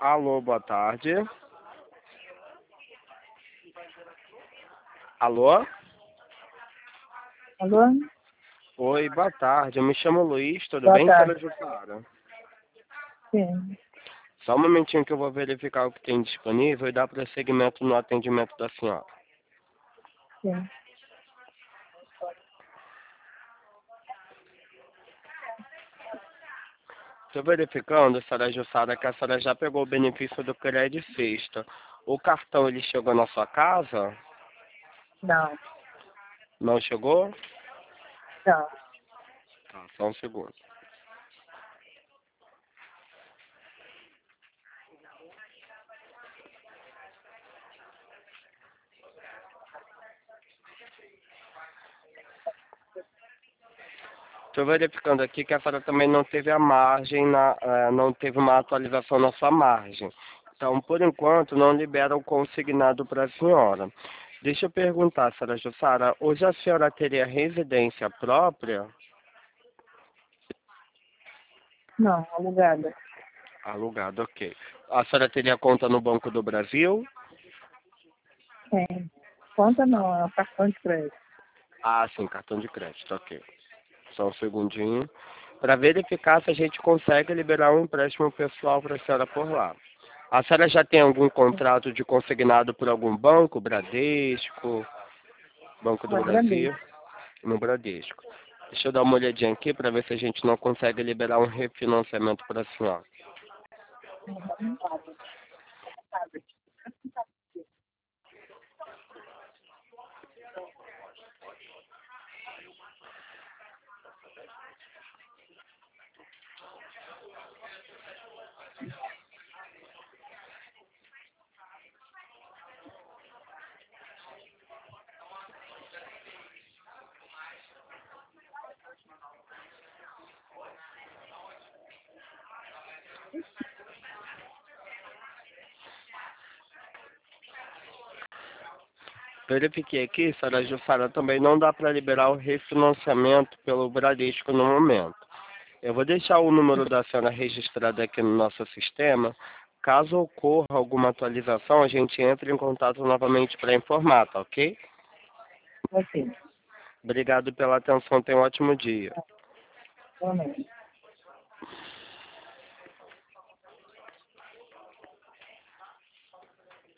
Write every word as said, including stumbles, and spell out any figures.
Alô, boa tarde. Alô? Alô? Oi, boa tarde. Eu me chamo Luiz, tudo Boa bem, tarde. senhora Jussara? Sim. Só um momentinho que eu vou verificar o que tem disponível e dar prosseguimento no atendimento da senhora. Sim. Estou verificando, senhora Jussara, que a senhora já pegou o benefício do Crédito Sexta. O cartão, ele chegou na sua casa? Não. Não chegou? Não. Tá, só um segundo. Estou verificando aqui que a senhora também não teve a margem, na, eh, não teve uma atualização na sua margem. Então, por enquanto, não libera o consignado para a senhora. Deixa eu perguntar, senhora Jussara, hoje a senhora teria residência própria? Não, alugada. Alugado, ok. A senhora teria conta no Banco do Brasil? Tem. Conta não, é um cartão de crédito. Ah, sim, cartão de crédito, ok. Só um segundinho. Para verificar se a gente consegue liberar um empréstimo pessoal para a senhora por lá. A senhora já tem algum contrato de consignado por algum banco? Bradesco, Banco do Mas Brasil? Bradesco. No Bradesco. Deixa eu dar uma olhadinha aqui para ver se a gente não consegue liberar um refinanciamento para a senhora. Verifiquei aqui, senhora Jussara, também não dá para liberar o refinanciamento pelo Bradesco no momento. Eu vou deixar o número da senhora registrado aqui no nosso sistema. Caso ocorra alguma atualização, a gente entra em contato novamente para informar, tá ok? Ok. Obrigado pela atenção, tenha um ótimo dia. Realmente.